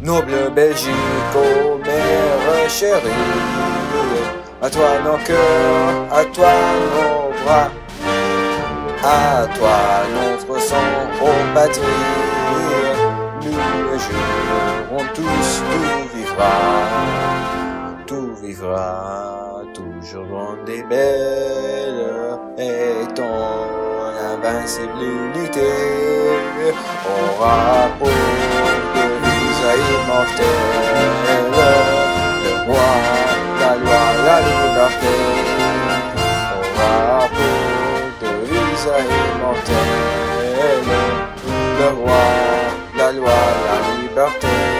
Noble Belgique, ô mère chérie, à toi nos cœurs, à toi nos bras, à toi notre sang, ô patrie, nous jurons tous, tout vivra, toujours grande et belle, et ton invincibilité aura pour immortel, le roi, la loi, la liberté, aura pour devise immortelle, le roi, la loi, la liberté.